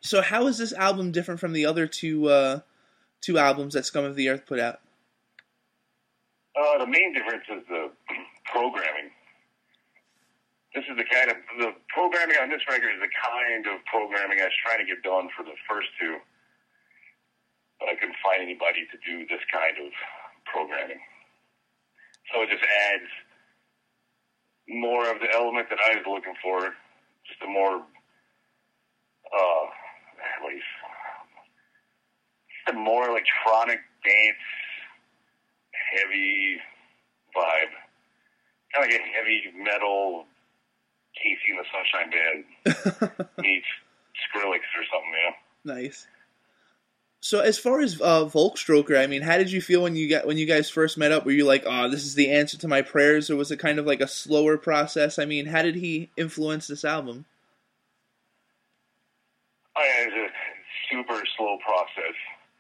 So how is this album different from the other two albums that Scum of the Earth put out? The main difference is the programming. This is the programming on this record is the kind of programming I was trying to get done for the first two, but I couldn't find anybody to do this kind of programming. So it just adds more of the element that I was looking for, just a more, just a more electronic dance, heavy vibe. Kind of like a heavy metal Casey and the Sunshine Band meets Skrillex or something, Nice. So as far as Volkstroker, I mean, how did you feel when you guys first met up? Were you like, "Oh, this is the answer to my prayers," or was it kind of like a slower process? I mean, how did he influence this album? Oh, yeah, it's a super slow process.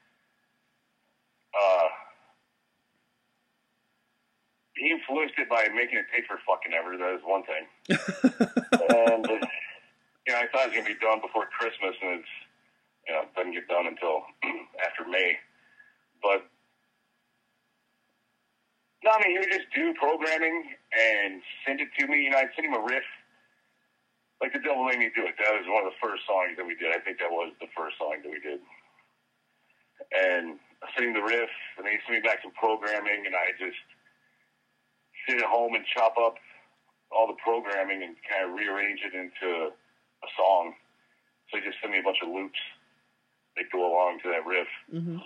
He influenced it by making it take for fucking ever. That is one thing. And I thought it was gonna be done before Christmas, and it doesn't get done until after May. But no, I mean, he would just do programming and send it to me. I'd send him a riff, like The Devil Made Me Do It. That was one of the first songs that we did. I think that was the first song that we did. And I sent him the riff, and then he sent me back some programming, and I just sit at home and chop up all the programming and kind of rearrange it into a song. So he just sent me a bunch of loops that go along to that riff. Mm-hmm.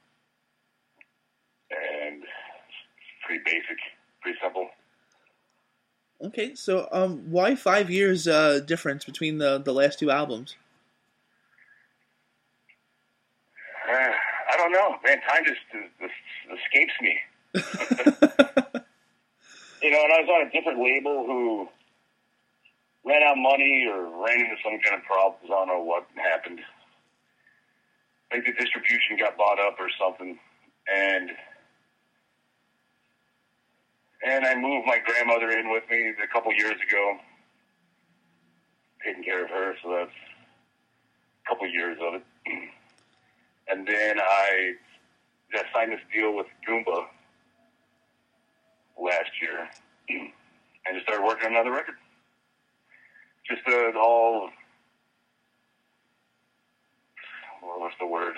And it's pretty basic, pretty simple. Okay, so why 5 years difference between the last two albums? I don't know, man. Time just escapes me. And I was on a different label who ran out of money or ran into some kind of problems. I don't know what happened. I think the distribution got bought up or something. And I moved my grandmother in with me a couple years ago, taking care of her, so that's a couple years of it. And then I just signed this deal with Goomba last year and just started working on another record. Just all, what's the word?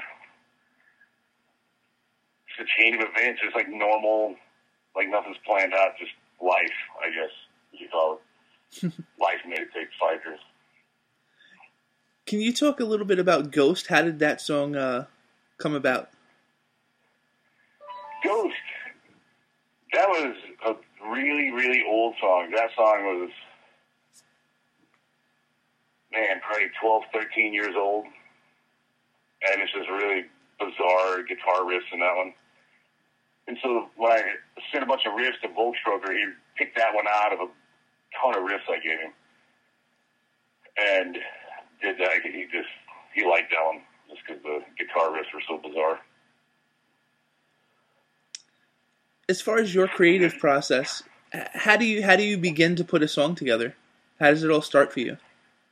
Just a chain of events, just like normal, like nothing's planned out, just life, I guess you call it. Life made it take 5 years. Can you talk a little bit about Ghost? How did that song come about? Ghost. That was a really, really old song. That song was, probably 12, 13 years old. And it's just really bizarre guitar riffs in that one. And so when I sent a bunch of riffs to Volkstroker, he picked that one out of a ton of riffs I gave him. And did that. He liked that one just because the guitar riffs were so bizarre. As far as your creative process, how do you begin to put a song together? How does it all start for you?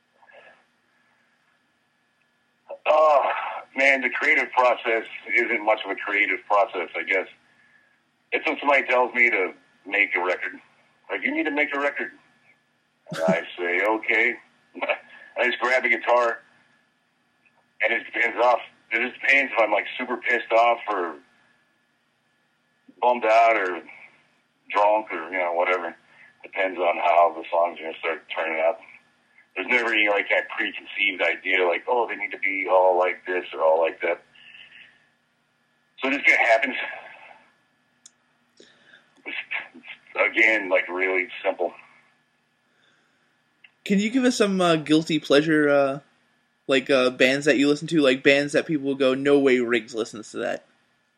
The creative process isn't much of a creative process, I guess. It's when somebody tells me to make a record. Like, you need to make a record. And I say, okay. I just grab a guitar, and it depends if I'm, super pissed off or bummed out or drunk or, whatever. Depends on how the song's going to start turning out. There's never any, that preconceived idea, they need to be all like this or all like that. So it just kind of happens. It's, again, really simple. Can you give us some guilty pleasure, bands that you listen to, like bands that people will go, no way Riggs listens to that?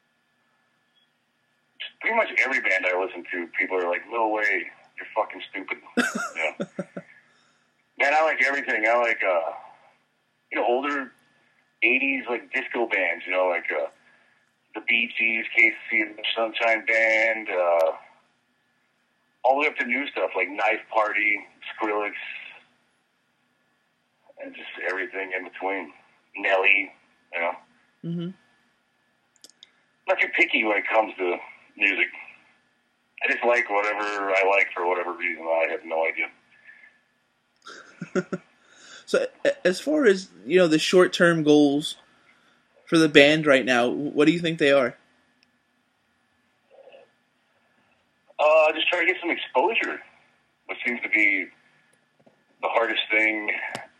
Pretty much every band I listen to, people are like, no way, you're fucking stupid. Yeah. Man, I like everything. I like, older 80s, disco bands, the Bee Gees, Casey and the Sunshine Band, all the way up to new stuff like Knife Party, Skrillex, and just everything in between. Nelly, you know. Mm-hmm. Not too picky when it comes to music. I just like whatever I like for whatever reason. I have no idea. So, as far as the short-term goals for the band right now, what do you think they are? Just try to get some exposure. What seems to be the hardest thing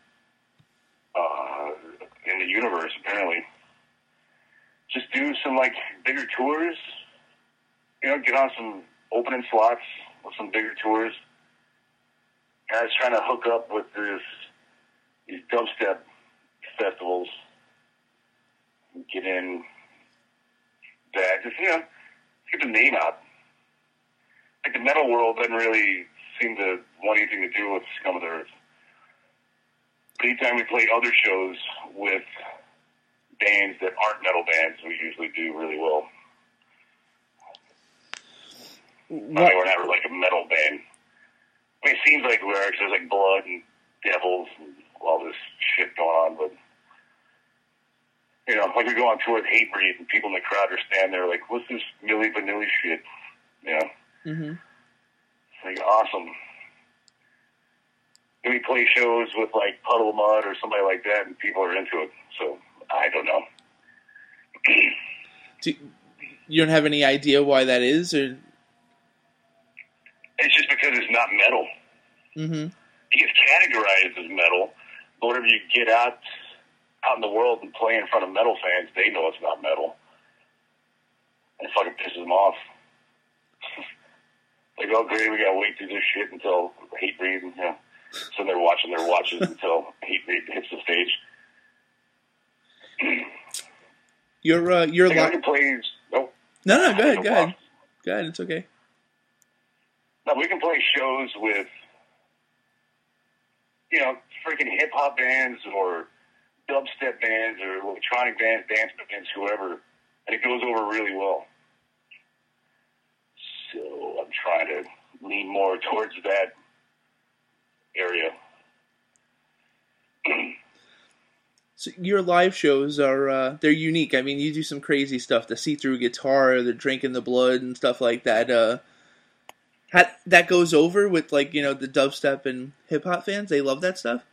in the universe, apparently. Just do some bigger tours. Get on some opening slots with some bigger tours. I was trying to hook up with these dubstep festivals. Get in that. Just get the name out. Like the metal world doesn't really seem to want anything to do with Scum of the Earth. But anytime we play other shows with bands that aren't metal bands, we usually do really well. I mean, we're not like a metal band. I mean, it seems like we're actually there's blood and devils and all this shit going on, but we go on tour with Hatebreed and people in the crowd are standing there like, what's this Milli Vanilli shit? Mm-hmm. It's awesome. And we play shows with Puddle of Mud or somebody like that, and people are into it. So I don't know. You don't have any idea why that is, or? It's just because it's not metal. Mm-hmm. It gets categorized as metal, but whenever you get out in the world and play in front of metal fans, they know it's not metal. And it fucking pisses them off. Like, oh great, we gotta wait through this shit until Hatebreed, and so they're watching their watches until Hatebreed hits the stage. Your live plays. Oh, no, go ahead. Go ahead, it's okay. No, we can play shows with freaking hip hop bands or dubstep bands or electronic bands, dance bands, whoever, and it goes over really well. So I'm trying to lean more towards that area. So your live shows are they're unique. I mean, you do some crazy stuff, the see-through guitar, the drinking the blood and stuff like that. That goes over with the dubstep and hip hop fans. They love that stuff.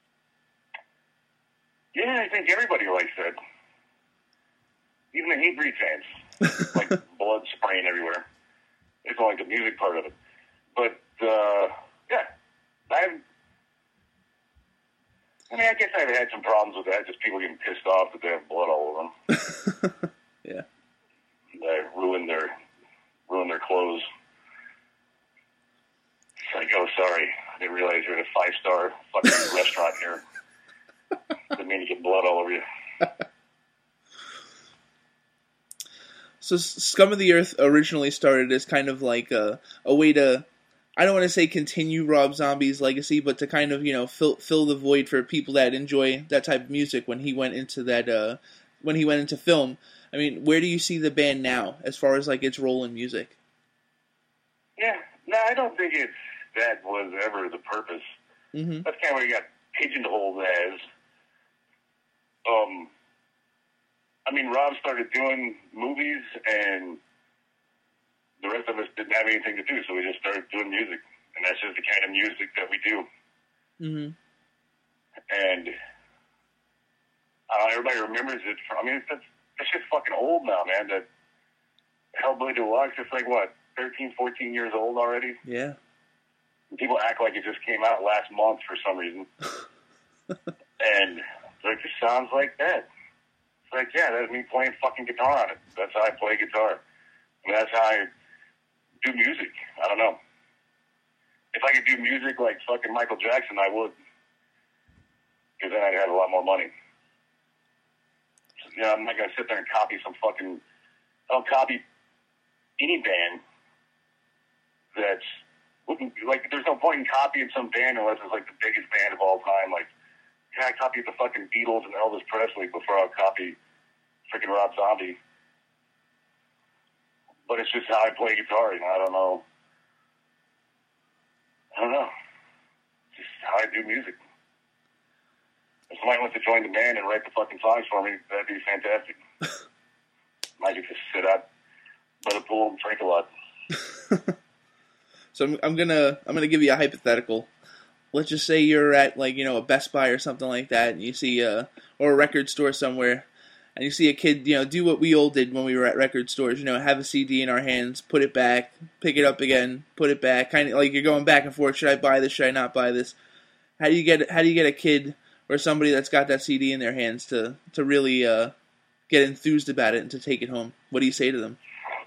Yeah, I think everybody likes that. Even the Hatebreed fans, blood spraying everywhere. It's only the music part of it. But yeah, I guess I've had some problems with that. Just people getting pissed off that they have blood all over them. Yeah, they ruin their clothes. It's like, oh, sorry, I didn't realize you're at a 5-star fucking restaurant here. Didn't mean to get blood all over you. So Scum of the Earth originally started as kind of like a way to, I don't want to say continue Rob Zombie's legacy, but to kind of fill the void for people that enjoy that type of music when he went into that when he went into film. I mean, where do you see the band now as far as its role in music? Yeah, no, I don't think that was ever the purpose. Mm-hmm. That's kind of what you got pigeonholed as. I mean, Rob started doing movies, and the rest of us didn't have anything to do, so we just started doing music, and that's just the kind of music that we do. Mm-hmm. And everybody remembers it. That's just fucking old now, man. That Hellblade Deluxe, it's 13, 14 years old already. Yeah. And people act like it just came out last month for some reason. And it just sounds like that. It's yeah, that's me playing fucking guitar on it. That's how I play guitar. I mean, that's how I do music. I don't know. If I could do music like fucking Michael Jackson, I would. Because then I'd have a lot more money. So, I'm not going to sit there and copy some fucking... I'll copy any band that's... there's no point in copying some band unless it's the biggest band of all time. I copied the fucking Beatles and Elvis Presley before I'll copy freaking Rob Zombie. But it's just how I play guitar, I don't know. It's just how I do music. if somebody wants to join the band and write the fucking songs for me, that'd be fantastic. I could just sit out by the pool and drink a lot. So I'm gonna give you a hypothetical. Let's just say you're at like a Best Buy or something like that, and you see or a record store somewhere, and you see a kid do what we all did when we were at record stores. Have a CD in our hands, put it back, pick it up again, put it back, kind of like you're going back and forth. Should I buy this? Should I not buy this? How do you get a kid or somebody that's got that CD in their hands to really get enthused about it and to take it home? What do you say to them?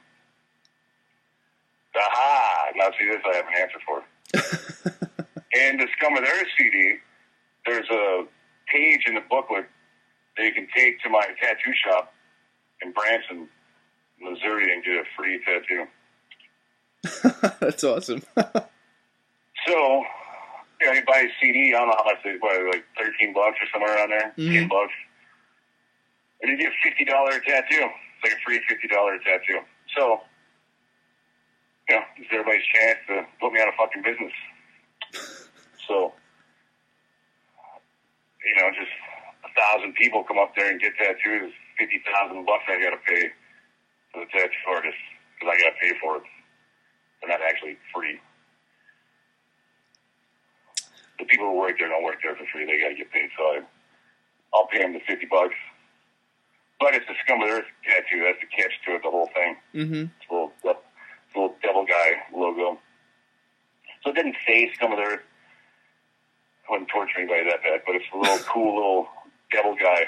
Aha! Now see this I have an answer for. In the Scum of the Earth CD, there's a page in the booklet that you can take to my tattoo shop in Branson, Missouri, and get a free tattoo. That's awesome. So, you buy a CD, I don't know how much, like $13 or somewhere around there, $10. And you get a $50 tattoo. It's like a free $50 tattoo. So, it's everybody's chance to put me out of fucking business. So, just 1,000 people come up there and get tattoos. $50,000 I got to pay for the tattoo artist because I got to pay for it. They're not actually free. The people who work there don't work there for free. They got to get paid. So I'll pay them the $50. But it's the Scum of the Earth tattoo. That's the catch to it. The whole thing. Mm-hmm. It's a little devil guy logo. So it didn't say Scum of the Earth. I wouldn't torture anybody that bad, but it's a little cool little devil guy.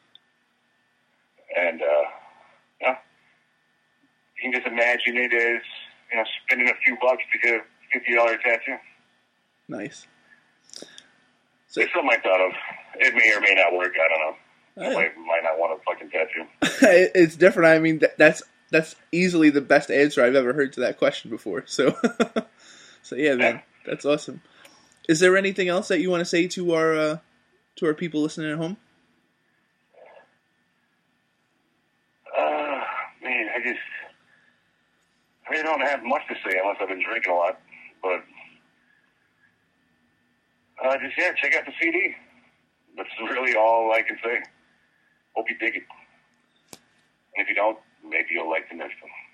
And, you can just imagine it as, spending a few bucks to get a $50 tattoo. Nice. So it's something I thought of. It may or may not work. I don't know. I might not want a fucking tattoo. It's different. I mean, that's easily the best answer I've ever heard to that question before. So, yeah, man, that's awesome. Is there anything else that you want to say to our people listening at home? Man, I don't have much to say unless I've been drinking a lot. But check out the CD. That's really all I can say. Hope you dig it. And if you don't, maybe you'll like the next one.